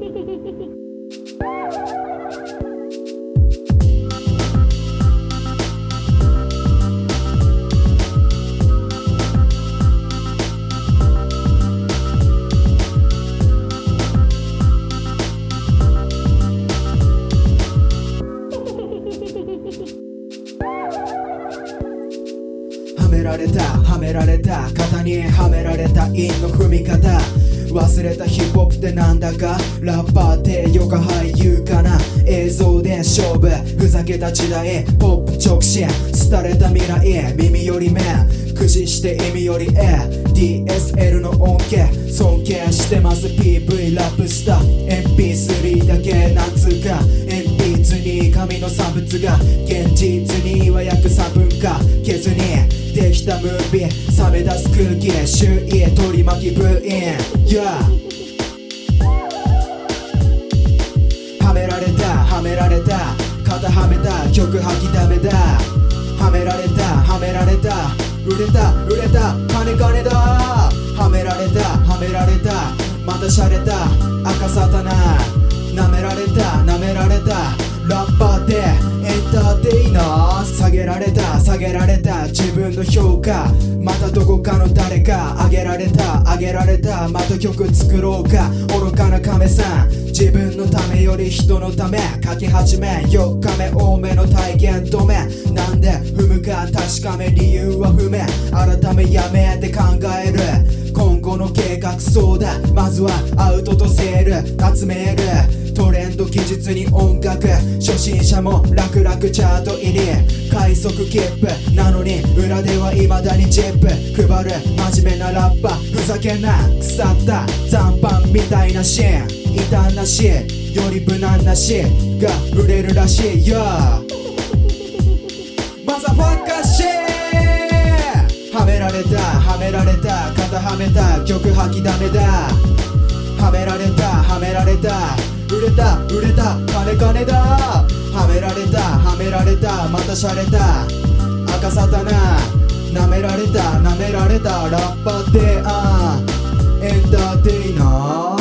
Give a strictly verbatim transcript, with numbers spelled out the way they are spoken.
はめられたはめられた肩にはめられた韻の踏み方、忘れたヒップホップってなんだか、ラッパーってよか俳優かな、映像で勝負ふざけた時代、ポップ直進廃れた未来、耳より目駆使して意味より絵、 ディーエスエル の恩恵尊敬してます。 ピーブイ ラップスター エムピースリー だけなんつうか、鉛筆に紙の産物が現実には約さんぷんかけずにできたムービー、冷め出す空気周囲取り巻きブーイン、yeah、 はめられたはめられた肩はめた曲吐きだめだ、はめられたはめられた売れた売れた金金だ、はめられたはめられたまた洒落た赤サタナ、なめられたなめられたラッパーでエンターテイナー、下げられた下げられた自分の評価、またどこかの誰か上げられた上げられた、また曲作ろうか愚かな亀さん、自分のためより人のため書き始めよっかめ多めの体験止め、なんで踏むか確かめ理由は不明、改めやめて考える今後の計画、そうだまずはアウトとセール集めるトレンド技術に音楽、初心者も楽々チャート入り快速切符なのに裏では未だにチップ配る真面目なラッパー、ふざけんな腐った残飯みたいなシーン、異端なしより無難なしが売れるらしいよ、マザファッカーシー、はめられたはめられた肩はめた曲吐きだめだ、はめられたはめられた売れた売れた金金だ、はめられたはめられたまた洒落た赤サタナ、なめられたなめられたラッパーであエンターテイナー。